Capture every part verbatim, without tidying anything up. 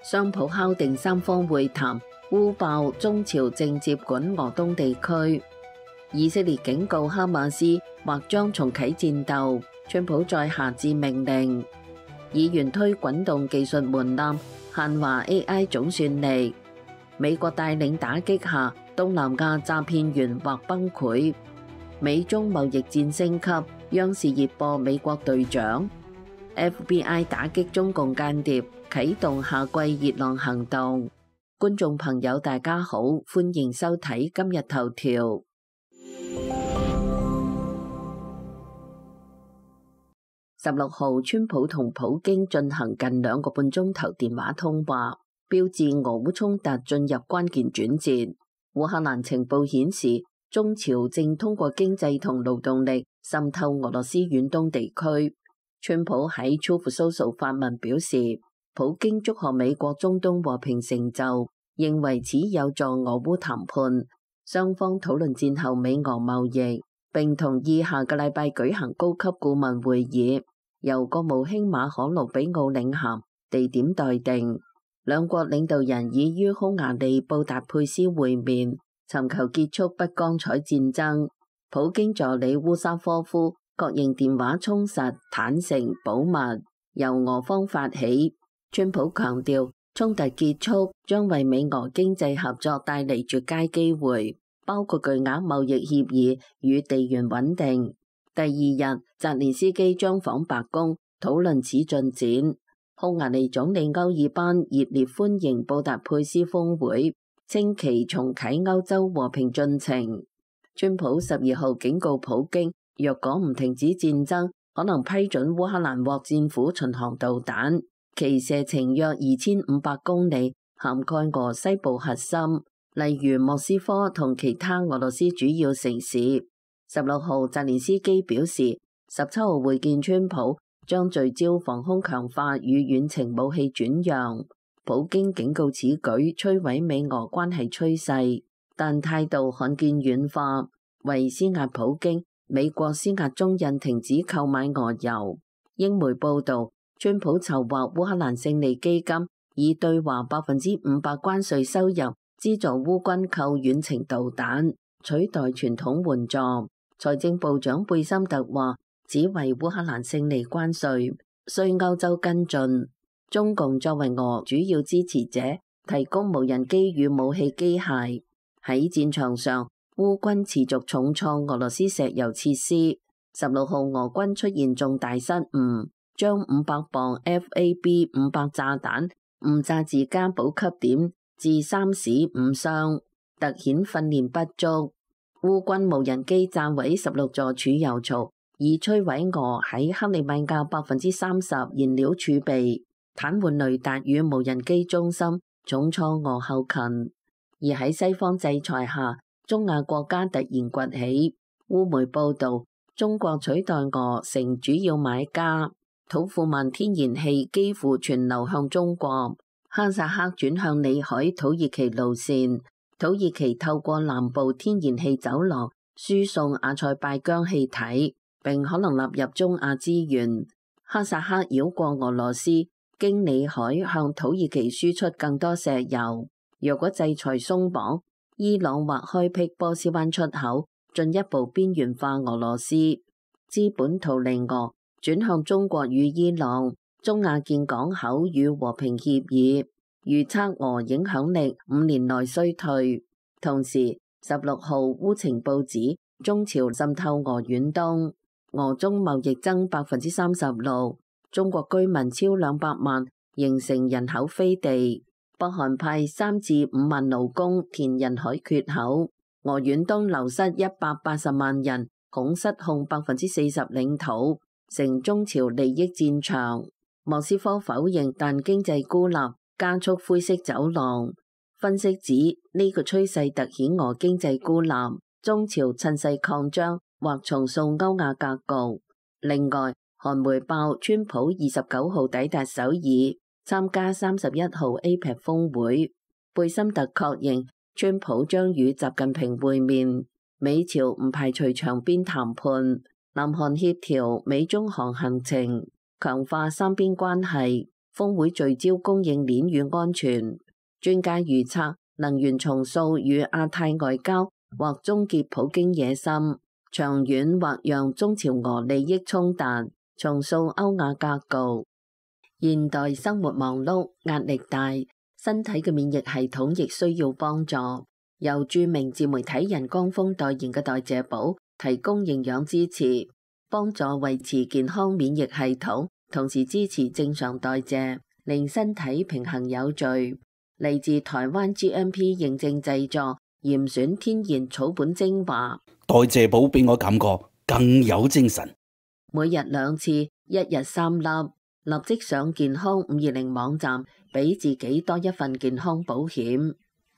雙普敲定三方會談，烏爆中朝正接管俄東地區。以色列警告哈馬斯或將重啟戰鬥，川普再下致命令。議員推滾動技術門檻，限華 A I 總算力。美國帶領打擊下，東南亞詐騙員或崩潰。美中貿易戰升級，央視熱播美國隊長。F B I 打擊中共間諜，啟動夏季熱浪行動。觀眾朋友大家好，歡迎收睇今日頭條。十六號，川普同普京進行近兩個半鐘頭電話通話，標誌俄烏衝突進入關鍵轉折。烏克蘭情報顯示，中朝正通過經濟同勞動力滲透俄羅斯遠東地區。川普喺 Truth Social 發文表示，普京祝賀美國中東和平成就，認為此有助俄烏談判。雙方討論戰後美俄貿易，並同意下個禮拜舉行高級顧問會議，由國務卿馬可魯比奧領銜，地點待定。兩國領導人已於匈牙利布達佩斯會面，尋求結束不光彩戰爭。普京助理烏沙科夫確認電話充實、坦誠、保密，由俄方發起。川普強調，衝突結束將為美俄經濟合作帶嚟絕佳機會，包括巨額貿易協議與地緣穩定。第二日，澤連斯基將訪白宮討論此進展。匈牙利總理歐爾班熱烈歡迎布達佩斯峰會，稱其重啟歐洲和平進程。川普十二號警告普京，若果唔停止戰爭，可能批准烏克蘭獲戰斧巡航導彈，其射程約二千五百公里，涵蓋俄西部核心，例如莫斯科同其他俄羅斯主要城市。十六號，澤連斯基表示，十七號會見川普，將聚焦防空強化與遠程武器轉讓。普京警告此舉摧毀美俄關係趨勢，但態度看見軟化，為施壓普京，美國施壓中印停止購買俄油。英媒報導，川普籌劃烏克蘭勝利基金，以對華百分之五百關稅收入資助烏軍購遠程導彈，取代傳統援助。財政部長貝森特話，只為烏克蘭勝利關稅，需歐洲跟進。中共作為俄主要支持者，提供無人機與武器機械。喺戰場上，烏軍持續重創俄羅斯石油設施。十六號，俄軍出現重大失誤，將五百磅 F A B 五百炸彈誤炸自家補給點，致三死五傷，凸顯訓練不足。烏軍無人機炸毀十六座儲油槽，以摧毀俄喺克里米亞百分之三十燃料儲備，癱瘓雷達與無人機中心，重創俄後勤。而喺西方制裁下，中亞國家突然崛起。烏媒報導，中國取代俄成主要買家，土庫曼天然氣幾乎全流向中國，哈薩克轉向裏海土耳其路線。土耳其透過南部天然氣走廊輸送阿塞拜疆氣體，並可能納入中亞資源。哈薩克繞過俄羅斯，經裏海向土耳其輸出更多石油。若果制裁鬆綁，伊朗或開闢波斯灣出口，進一步邊緣化俄羅斯。資本逃離俄，轉向中國與伊朗。中亞建港口與和平協議。預測俄影響力五年內衰退。同時，十六號烏情報指中朝滲透俄遠東，俄中貿易增百分之三十六，中國居民超兩百萬，形成人口飛地。北韓派三至五萬勞工填人海缺口，俄遠東流失一百八十萬人，恐失控百分之四十領土，成中朝利益戰場。莫斯科否認，但經濟孤立。加速灰色走廊，分析指呢、這個趨勢突顯俄經濟孤立，中朝趁勢擴張或重塑歐亞格局。另外，韓媒報川普二十九號抵達首爾，參加三十一號 A P E C 峰會。貝森特確認川普將與習近平會面，美朝唔排除場邊談判。南韓協調美中韓行程，強化三邊關係。 峰會聚焦供應鏈與安全。專家預測，能源重塑與亞太外交或終結普京野心，長遠或讓中朝俄利益衝突，重塑歐亞格局。現代生活忙碌，壓力大，身體嘅免疫系統亦需要幫助。由著名自媒體人江峰代言嘅代謝寶提供營養支持，幫助維持健康免疫系統，同時支持正常代謝，令身體平衡有序。嚟自台灣 G M P 認證製作，嚴選天然草本精華。 代謝寶俾我感覺更有精神。 每日兩次，一日三粒，立即上健康五二零網站，俾自己多一份健康保險。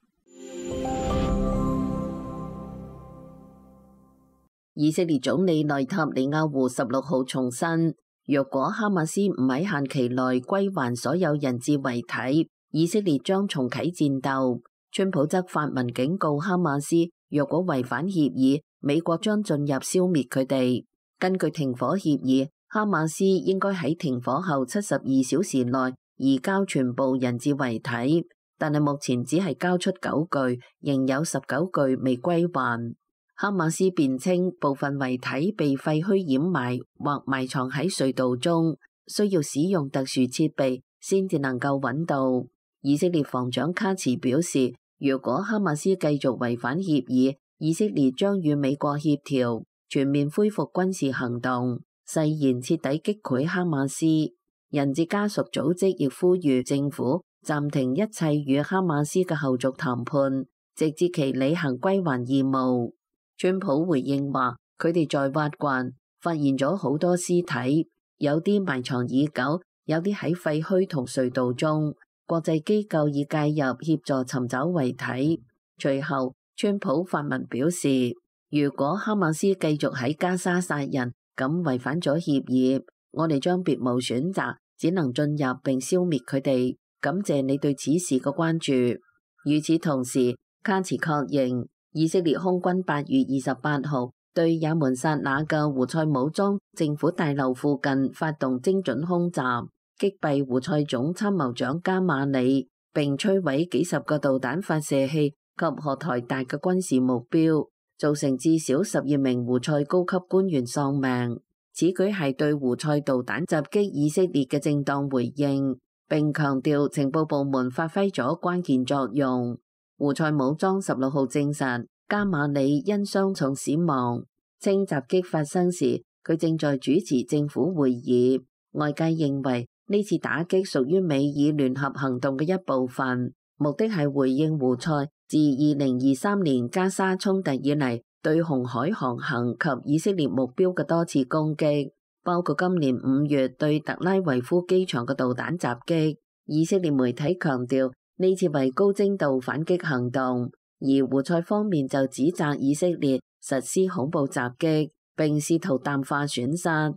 以色列總理內塔尼亞胡十六號重申，若果哈馬斯唔喺限期內歸還所有人質遺體，以色列將重啟戰鬥。川普則發文警告哈馬斯，若果違反協議，美國將進入消滅佢哋。根據停火協議，哈馬斯應該喺停火後七十二小時內移交全部人質遺體，但係目前只係交出九具，仍有十九具未歸還。哈馬斯辯稱部分遺體被廢墟掩埋或埋藏喺隧道中，需要使用特殊設備先至能夠揾到。以色列防長卡茨表示，如果哈馬斯繼續違反協議，以色列將與美國協調全面恢復軍事行動，誓言徹底擊潰哈馬斯。人質家屬組織亦呼籲政府暫停一切與哈馬斯嘅後續談判，直至其履行歸還義務。川普回應話，佢哋在挖掘發現咗好多屍體，有啲埋藏已久，有啲喺廢墟同隧道中。國際機構已介入協助尋找遺體。隨後，川普發文表示，如果哈馬斯繼續喺加沙殺人，咁違反咗協議，我哋將別無選擇，只能進入並消滅佢哋。感謝你對此事嘅關注。與此同時，卡茨確認，以色列空軍八月二十八號對也門薩那嘅胡塞武裝政府大樓附近發動精準空襲，擊斃胡塞總參謀長加馬里，並摧毀幾十個導彈發射器及荷台達嘅軍事目標，造成至少十二名胡塞高級官員喪命。此舉係對胡塞導彈襲擊以色列嘅正當回應，並強調情報部門發揮咗關鍵作用。胡塞武裝十六號證實加馬里因傷重死亡，稱襲擊發生時佢正在主持政府會議。外界認為呢次打擊屬於美以聯合行動嘅一部分，目的係回應胡塞自二零二三年加沙衝突以嚟對紅海航行及以色列目標嘅多次攻擊，包括今年五月對特拉維夫機場嘅導彈襲擊。以色列媒體強調呢次為高精度反擊行動，而胡塞方面就指責以色列實施恐怖襲擊，並試圖淡化損失。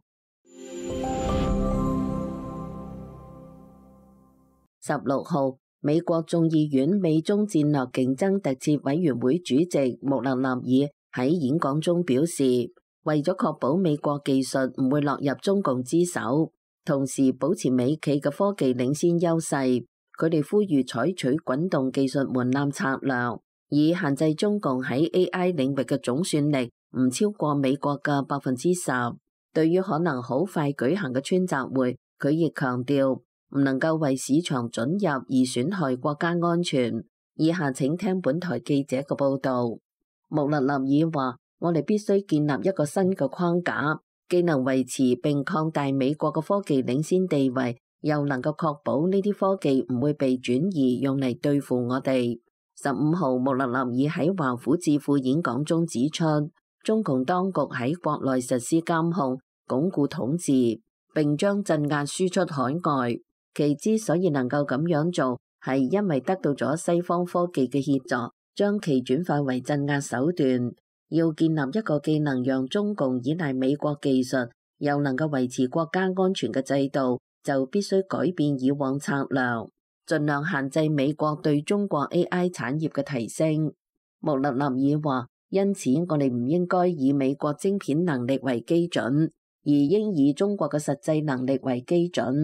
十六號，美國眾議院美中戰略競爭特設委員會主席穆勒納爾喺演講中表示，為咗確保美國技術唔會落入中共之手，同時保持美企嘅科技領先優勢，佢哋呼籲採取滾動技術門檻策略，以限制中共喺 A I 領域嘅總算力唔超過美國嘅百分之十。對於可能好快舉行嘅川習會，佢亦強調唔能夠為市場准入而損害國家安全。以下請聽本台記者嘅報道。穆勒納爾話：我哋必須建立一個新嘅框架，既能維持並擴大美國嘅科技領先地位，又能夠確保呢啲科技唔會被轉移用嚟對付我哋。十五號，穆勒納爾喺華府智庫演講中指出，中共當局喺國內實施監控、鞏固統治，並將鎮壓輸出海外。其之所以能夠咁樣做，係因為得到咗西方科技嘅協助，將其轉化為鎮壓手段。要建立一個既能讓中共依賴美國技術，又能夠維持國家安全嘅制度，就必須改變以往策略，盡量限制美國對中國 A I 產業嘅提升。穆勒納爾話：因此我哋唔應該以美國晶片能力為基準，而應以中國嘅實際能力為基準。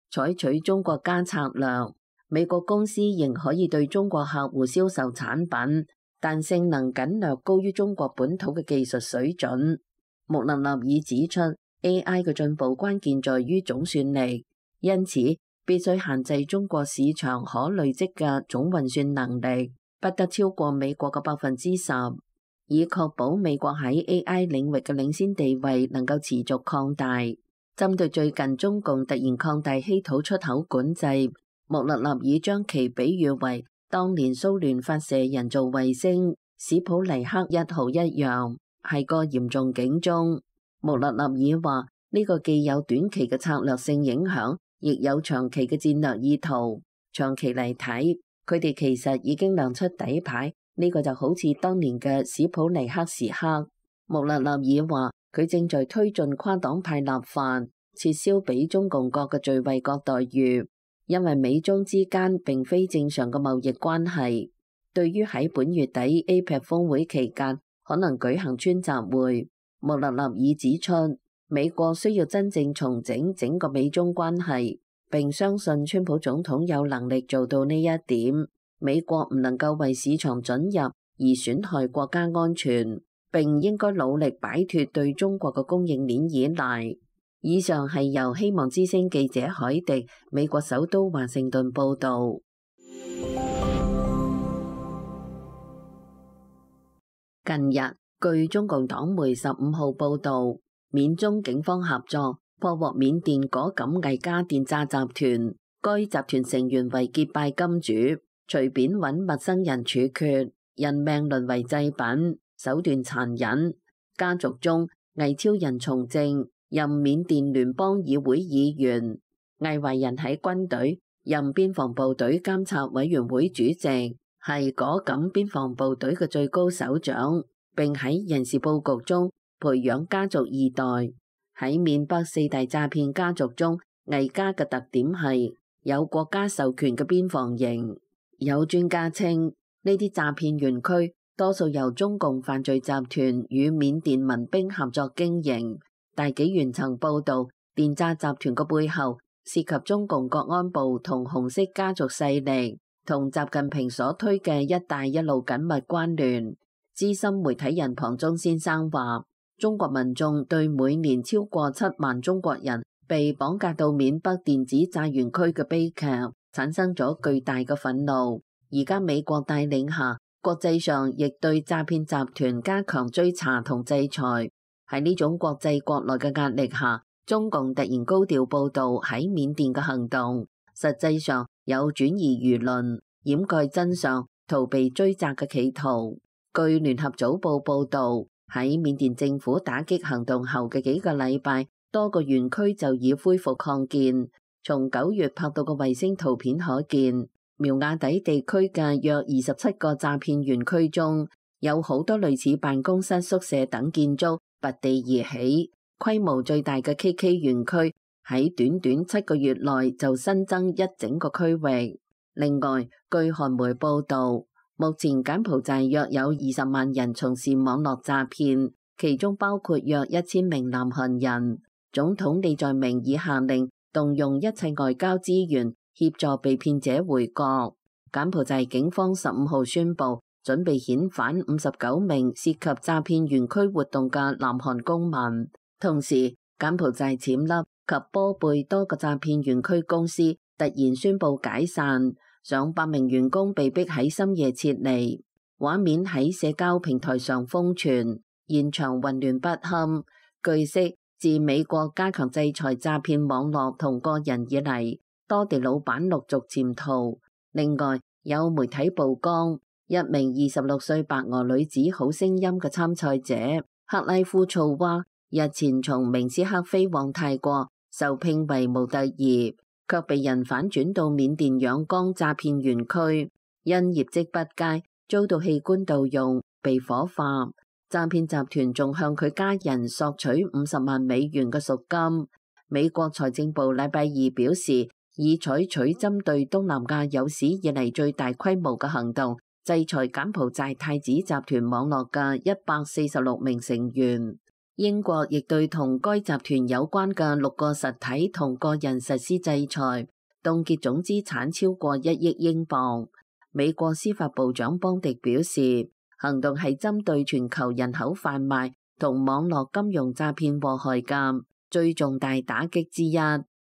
採取中國加策略。美國公司仍可以對中國客戶銷售產品，但性能僅略高於中國本土嘅技術水準。穆勒納爾指出 ，A I 嘅進步關鍵在於總算力，因此必須限制中國市場可累積嘅總運算能力，不得超過美國嘅百分之十，以確保美國喺 A I 領域嘅領先地位能夠持續擴大。針對最近中共突然擴大稀土出口管制，穆勒納爾將其比喻為當年蘇聯發射人造衛星史普尼克一號一樣，係個嚴重警鐘。穆勒納爾話：呢個既有短期嘅策略性影響，亦有長期嘅戰略意圖。長期嚟睇，佢哋其實已經亮出底牌，呢個就好似當年嘅史普尼克時刻。穆勒納爾話：佢正在推進跨黨派立法，撤銷俾中共國嘅最惠國待遇。因為美中之間並非正常嘅貿易關係，對於喺本月底 A P E C 峰會期間可能舉行川習會，穆勒納爾指出，美國需要真正重整整個美中關係，並相信川普總統有能力做到呢一點。美國唔能夠為市場准入而損害國家安全，並應該努力擺脫對中國嘅供應鏈依賴。以上係由希望之聲記者海迪美國首都華盛頓報道。近日，據中共黨媒十五號報道，緬中警方合作破獲緬甸果敢毅家電詐集團，該集團成員為結拜金主，隨便揾陌生人處決，人命淪為祭品，手段殘忍。家族中，毅超人從政，任緬甸聯邦議會議員，毅懷仁喺軍隊任邊防部隊監察委員會主席，係果敢邊防部隊嘅最高首長，並喺人事佈局中培養家族二代。喺緬北四大詐騙家族中，毅家嘅特點係有國家授權嘅邊防營。有專家稱，呢啲詐騙園區多數由中共犯罪集團與緬甸民兵合作經營。大紀元曾報道，電詐集團嘅背後涉及中共國安部同紅色家族勢力，同習近平所推嘅一帶一路緊密關聯。資深媒體人龐中先生話，中國民眾對每年超過七萬中國人被綁架到緬北電子詐園區嘅悲劇產生咗巨大嘅憤怒。而家美國帶領下，國際上亦對詐騙集團加強追查同制裁。喺呢種國際國內嘅壓力下，中共突然高調報導喺緬甸嘅行動，實際上有轉移輿論、掩蓋真相、逃避追責嘅企圖。據聯合早報報導，喺緬甸政府打擊行動後嘅幾個禮拜，多個園區就已恢復擴建。從九月拍到嘅衛星圖片可見，苗瓦底地區嘅約二十七個詐騙園區中，有好多類似辦公室、宿舍等建築拔地而起，規模最大嘅 K K 園區喺短短七個月內就新增一整個區域。另外，據韓媒報導，目前柬埔寨約有二十萬人從事網絡詐騙，其中包括約一千名南韓人。總統李在明已下令動用一切外交資源協助被騙者回國。柬埔寨警方十五號宣布，準備遣返五十九名涉及詐騙園區活動嘅南韓公民，同時柬埔寨暹粒及波貝多個詐騙園區公司突然宣布解散，上百名員工被逼喺深夜撤離。畫面喺社交平台上瘋傳，現場混亂不堪。據悉，自美國加強制裁詐騙網絡同個人以嚟，多地老闆陸續潛逃。另外，有媒體曝光，一名二十六歲白俄女子好聲音嘅參賽者克拉夫措娃日前從明斯克飛往泰國，受聘為模特兒，卻被人反轉到緬甸仰光詐騙園區，因業績不佳，遭到器官盜用，被火化。詐騙集團仲向佢家人索取五十萬美元嘅贖金。美國財政部禮拜二表示，已採取針對東南亞有史以嚟最大規模嘅行動，制裁柬埔寨太子集團網絡嘅一百四十六名成員。 英國亦對同該集團有關嘅六個實體同個人實施制裁，凍結總資產超過一億英鎊。美國司法部長邦迪表示，行動係針對全球人口販賣同網絡金融詐騙禍害嘅最重大打擊之一。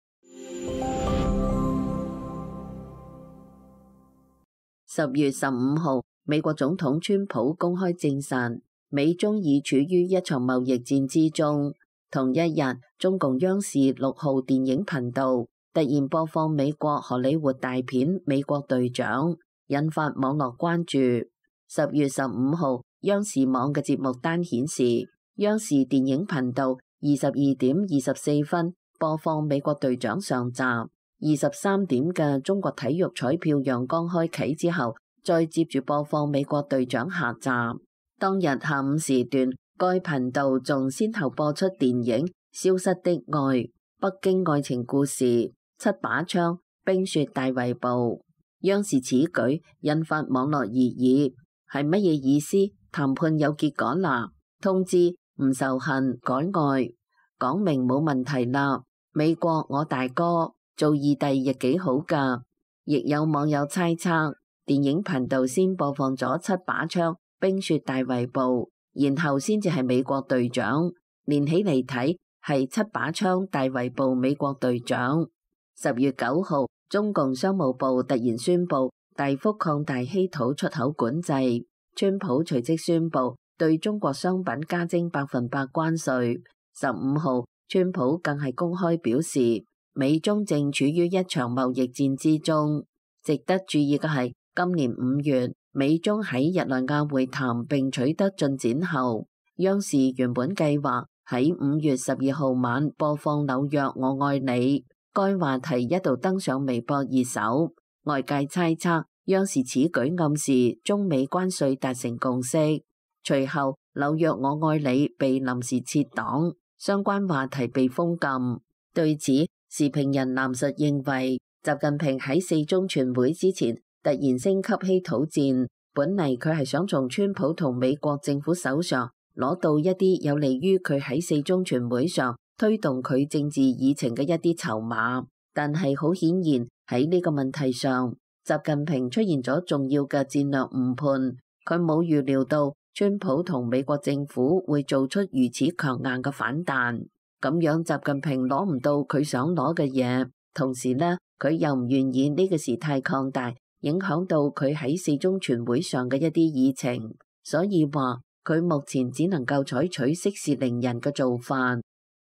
十月十五號，美國總統川普公開證實，美中已處於一場貿易戰之中。同一日，中共央視六號電影頻道突然播放美國荷里活大片《美國隊長》，引發網絡關注。十月十五號，央視網嘅節目單顯示，央視電影頻道二十二點二十四分播放《美國隊長》上集，二十三點嘅中國體育彩票陽光開啟之後，再接住播放《美國隊長》下集。當日下午時段，該頻道仲先後播出電影《消失的愛》、《北京愛情故事》、《七把槍》、《冰雪大圍捕》。央視此舉引發網絡熱議，係乜嘢意思？談判有結果啦，通知唔仇恨改愛，講明冇問題啦。美國我大哥做二弟亦幾好噶。亦有網友猜測，電影頻道先播放咗七把槍、冰雪大圍捕，然後先至係美國隊長，連起嚟睇係七把槍大圍捕美國隊長。十月九號，中共商務部突然宣布大幅擴大稀土出口管制，川普隨即宣布對中國商品加徵百分百關稅。十五號，川普更係公開表示，美中正處於一場貿易戰之中。值得注意嘅係，今年五月，美中喺日內瓦會談並取得進展後，央視原本計劃喺五月十二號晚播放紐約我愛你，該話題一度登上微博熱搜。外界猜測，央視此舉暗示中美關稅達成共識。隨後，紐約我愛你被臨時撤檔，相關話題被封禁。對此，時評人藍述認為，習近平喺四中全會之前突然升級稀土戰，本嚟佢係想從川普同美國政府手上攞到一啲有利於佢喺四中全會上推動佢政治議程嘅一啲籌碼，但係好顯然喺呢個問題上，習近平出現咗重要嘅戰略誤判，佢冇預料到川普同美國政府會做出如此強硬嘅反彈，咁樣習近平攞唔到佢想攞嘅嘢，同時呢，佢又唔願意呢個事態擴大，影響到佢喺四中全會上嘅一啲議程，所以話佢目前只能夠採取息事寧人嘅做法。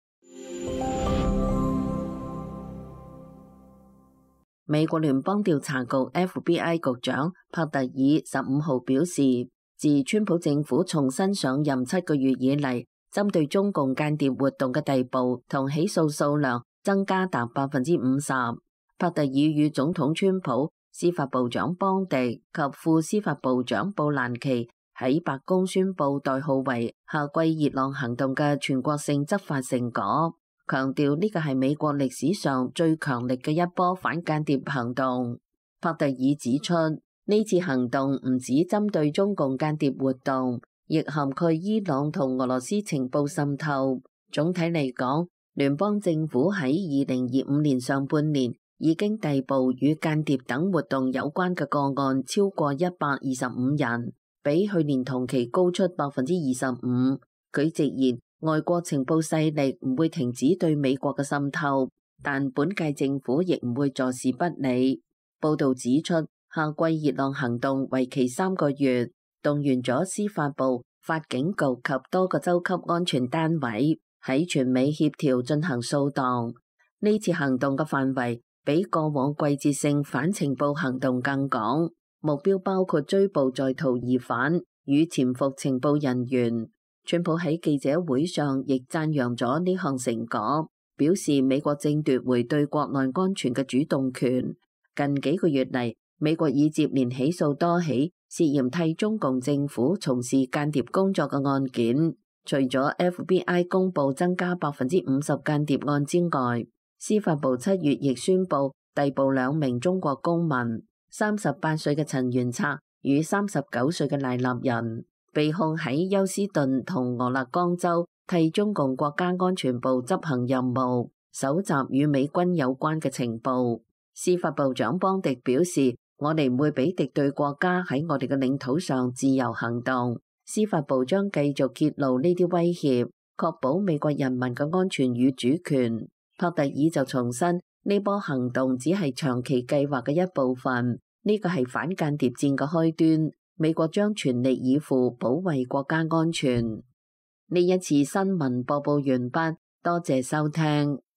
美國聯邦調查局 F B I 局長帕特爾十五號表示，自川普政府重新上任七個月以嚟，針對中共間諜活動嘅逮捕同起訴數量增加達百分之五十。帕特爾與總統川普、司法部長邦迪及副司法部長布蘭奇喺白宮宣布代號為夏季熱浪行動嘅全國性執法成果，強調呢個係美國歷史上最強力嘅一波反間諜行動。帕特爾指出，呢次行動唔止針對中共間諜活動，亦涵蓋伊朗同俄羅斯情報滲透。總體嚟講，聯邦政府喺二零二五年上半年已經逮捕與間諜等活動有關嘅個案超過一百二十五人，比去年同期高出百分之二十五。佢直言，外國情報勢力唔會停止對美國嘅滲透，但本屆政府亦唔會坐視不理。報道指出，夏季熱浪行動為期三個月，動員咗司法部、法警局及多個州級安全單位喺全美協調進行掃蕩。呢次行動嘅範圍比過往季節性反情報行動更廣，目標包括追捕在逃疑犯與潛伏情報人員。川普喺記者會上亦讚揚咗呢項成果，表示美國正奪回對國內安全嘅主動權。近幾個月嚟，美國已接連起訴多起涉嫌替中共政府從事間諜工作嘅案件。除咗 F B I 公布增加百分之五十間諜案之外，司法部七月亦宣布逮捕兩名中國公民，三十八歲嘅陳元策與三十九歲嘅賴立人，被控喺休斯頓同俄勒岡州替中共國家安全部執行任務，搜集與美軍有關嘅情報。司法部長邦迪表示，我哋唔會俾敵對國家喺我哋嘅領土上自由行動。司法部將繼續揭露呢啲威脅，確保美國人民嘅安全與主權。帕特爾就重申，呢波行動只係長期計劃嘅一部分，呢個係反間諜戰嘅開端。美國將全力以赴保衛國家安全。呢一次新聞播報完畢，多謝收聽。